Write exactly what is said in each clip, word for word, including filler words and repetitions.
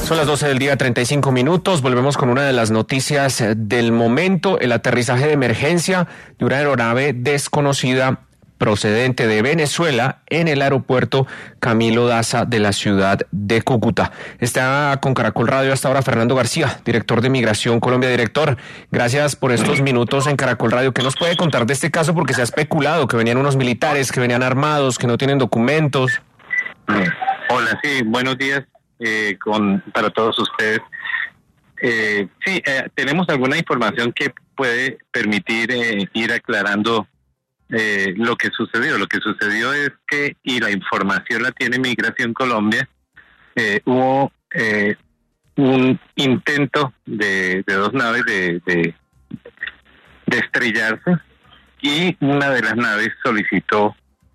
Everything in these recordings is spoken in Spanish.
Son las doce del día, treinta y cinco minutos. Volvemos con una de las noticias del momento, el aterrizaje de emergencia de una aeronave desconocida procedente de Venezuela en el aeropuerto Camilo Daza de la ciudad de Cúcuta. Está con Caracol Radio hasta ahora Fernando García, director de Migración Colombia. Director, gracias por estos minutos en Caracol Radio. ¿Qué nos puede contar de este caso? Porque se ha especulado que venían unos militares, que venían armados, que no tienen documentos. Hola, sí, buenos días eh, con para todos ustedes. Eh, sí, eh, tenemos alguna información que puede permitir eh, ir aclarando Eh, lo que sucedió. Lo que sucedió es que, y la información la tiene Migración Colombia, eh, hubo eh, un intento de, de dos naves de, de, de estrellarse, y una de las naves solicitó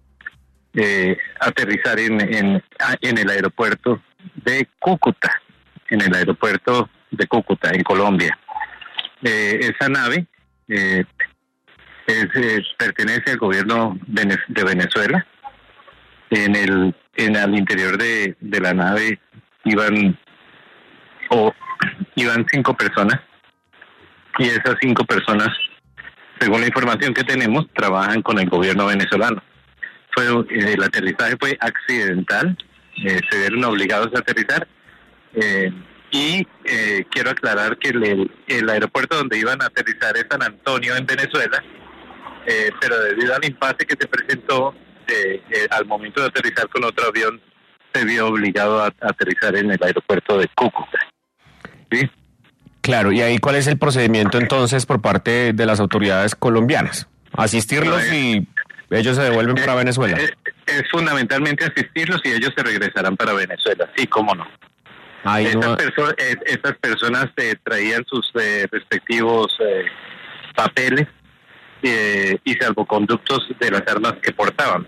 eh, aterrizar en, en, en el aeropuerto de Cúcuta, en el aeropuerto de Cúcuta, en Colombia. Eh, esa nave eh, Es, es, pertenece al gobierno de Venezuela. En el en el interior de, de la nave iban o iban cinco personas, y esas cinco personas, según la información que tenemos, trabajan con el gobierno venezolano. Fue el aterrizaje fue accidental, eh, se vieron obligados a aterrizar, eh, y eh, quiero aclarar que el, el aeropuerto donde iban a aterrizar es San Antonio, en Venezuela. Eh, pero debido al impasse que se presentó eh, eh, al momento de aterrizar con otro avión, se vio obligado a, a aterrizar en el aeropuerto de Cúcuta. ¿Sí? Claro, y ahí ¿cuál es el procedimiento entonces por parte de las autoridades colombianas? ¿Asistirlos no, y ellos se devuelven eh, para Venezuela? Es, es fundamentalmente asistirlos y ellos se regresarán para Venezuela, sí, cómo no. Ahí estas, no... perso eh, estas personas eh, traían sus eh, respectivos eh, papeles Eh, y salvoconductos de las armas que portaban.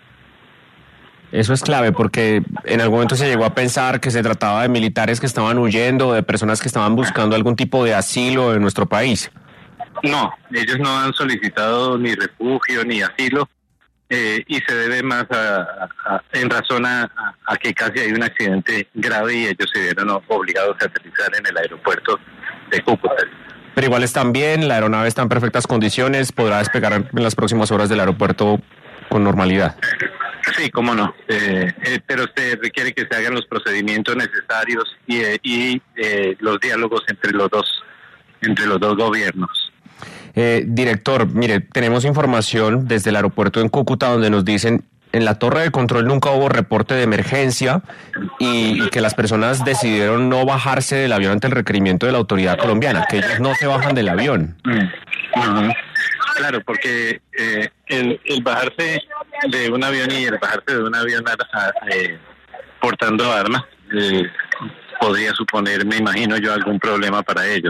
Eso es clave, porque en algún momento se llegó a pensar que se trataba de militares que estaban huyendo, de personas que estaban buscando algún tipo de asilo en nuestro país. No, ellos no han solicitado ni refugio ni asilo, eh, y se debe más a, a, en razón a, a que casi hay un accidente grave y ellos se vieron obligados a aterrizar en el aeropuerto de Cúcuta. Pero igual están bien, la aeronave está en perfectas condiciones, podrá despegar en las próximas horas del aeropuerto con normalidad. Sí, cómo no, eh, eh, pero se requiere que se hagan los procedimientos necesarios y, eh, y eh, los diálogos entre los dos, entre los dos gobiernos. Eh, director, mire, tenemos información desde el aeropuerto en Cúcuta donde nos dicen: en la torre de control nunca hubo reporte de emergencia, y, y que las personas decidieron no bajarse del avión ante el requerimiento de la autoridad colombiana, que ellos no se bajan del avión. Uh-huh. Claro, porque eh, el, el bajarse de un avión y el bajarse de un avión eh, portando armas eh, podría suponer, me imagino yo, algún problema para ellos.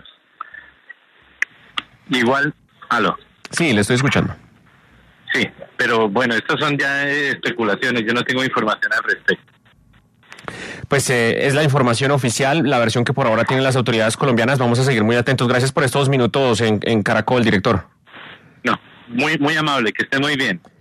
Igual, aló. Sí, le estoy escuchando. Sí, pero bueno, estas son ya especulaciones, yo no tengo información al respecto. Pues eh, es la información oficial, la versión que por ahora tienen las autoridades colombianas. Vamos a seguir muy atentos. Gracias por estos minutos en, en Caracol, director. No, muy, muy amable, que esté muy bien.